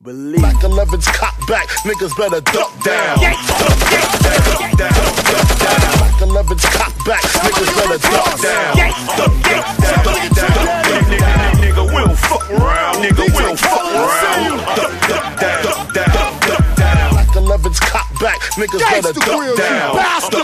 Believe. Mac 11's cock back, niggas better duck down. Duck down, duck down. Mac 11's cock back, niggas better duck down. Duck down. Nigga, we don't fuck around. Nigga, we don't fuck around. Duck down. Mac 11's cock back, niggas better duck down.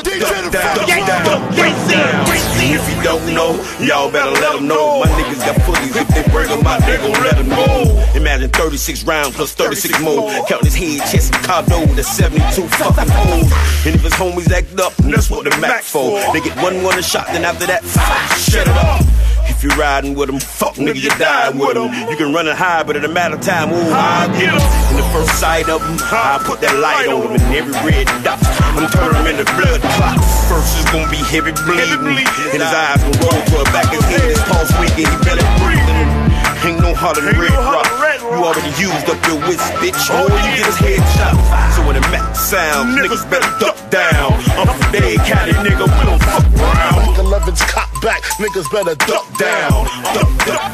If you don't know, y'all better let them know. My niggas got fullies, if they bring them out, they gon' let them know. Imagine 36 rounds plus 36 more. Counting his head, chest, and cardo, that's 72 fucking holes. And if his homies act up, that's what the Mac for. They get one a shot, then after that, shut it up. If you riding with them, fuck nigga, you dying with them. You can run it high, but in a matter of time, ooh, I get them. In the first sight of them, I put that light on them. And every red dot, I'm turning them into blood clots. First is gonna be heavy bleeding, and his eyes gon' roll to the back of his head. His pulse weak and he belly breathing. Ain't no holler than Red Rock. You already used up your wits, bitch. All you get is headshot. So when the Mac sounds, niggas better duck down. I'm from Dade County, nigga, we don't fuck around. Mac 11's cock back, niggas better duck down. Duck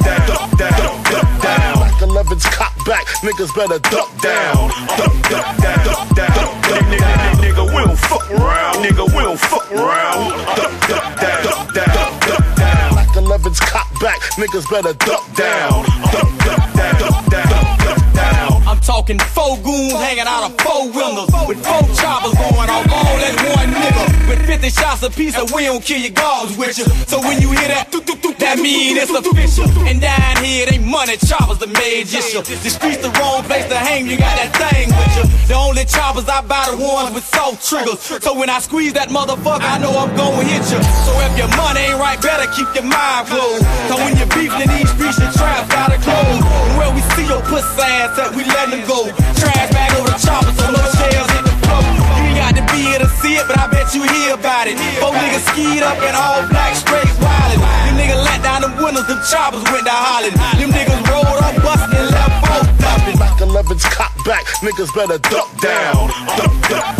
down. Mac 11's cock back, niggas better duck down. Duck down. Nigga, we don't fuck around. Nigga, we don't fuck around. Duck down. Mac 11's cock back, niggas better duck down. Duck down. I'm talking 4 goons hanging out of 4 windows with 4 choppers going off all at one nigga. With 50 shots apiece, so we don't kill your guards with you. So when you hear that, that mean it's official. And down here, it ain't money, choppers the major issue. The streets the wrong place to hang, you got that thing with you. The only choppers I buy the ones with soft triggers. So when I squeeze that motherfucker, I know I'm gonna hit you. So if your money ain't right, better keep your mind closed. So when you're beefing in these streets, your trap gotta close. And where we see your pussy ass at, we let them go. Trash bag over the chopper, so no shells hit the floor. You ain't got to be here to see it, but I bet you hear about it. 4 niggas skied up in all black, straight wildin'. Them niggas let down them windows, them choppers went to hollin'. Them niggas rolled up, bustin' and left both dumpin'. Mac 11's cock back, niggas better duck down. Duck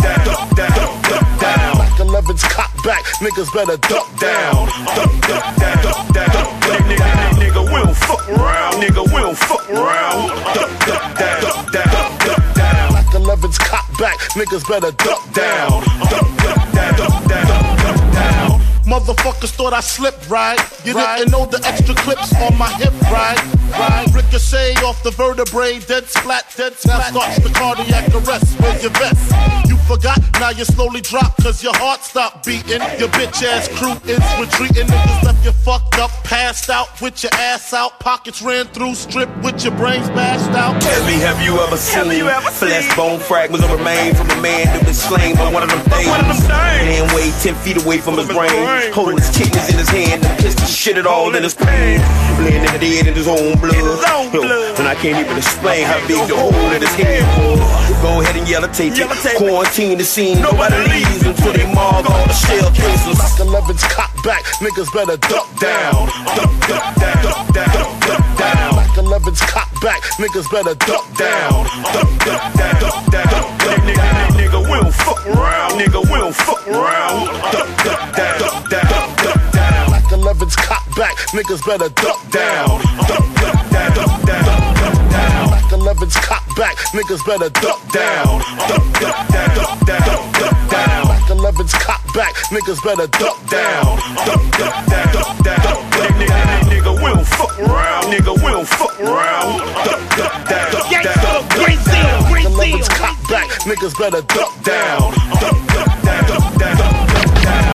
down. Mac 11's cock back, niggas better duck down. Duck down. Nigga, we don't fuck around. Nigga, we don't fuck around. Duck down. Mac 11's cock back, niggas better duck down. Duck down. Motherfuckers thought I slipped, right? You didn't know the extra clips on my hip, right? Ricochet off the vertebrae, dead splat. Now starts the cardiac arrest. Where's your vest? You forgot, now you slowly drop, cause your heart stopped beating. Your bitch ass crew is retreating. Niggas left you fucked up, passed out with your ass out. Pockets ran through, stripped with your brains bashed out. Tell me, have you ever seen flesh bone fragments of remain from a man that was slain by one of them things? Man weighed 10 feet away from his brain, holding his kidneys in his hand and pissed the shit it all in his pain. Laying in the dead in his own blood. And I can't even explain how big the hole in his head was. Go ahead and yellow tape it. Quarantine the scene. Nobody leaves until they mark all the shell cases. Mac 11's cock back, niggas better duck down. Duck down. Mac 11's cock back, niggas better duck down. Duck down. Nigga, we don't fuck around. Nigga, we don't fuck around. Duck down. Mac 11's cock back, niggas better duck down. Duck down. Mac 11's cock back, niggas better duck down. Duck down. Mac 11's cock back, niggas better duck down. Duck down. Nigga, we don't fuck around. Nigga, we don't fuck around. Duck down. Mac 11's cock back, niggas better duck down.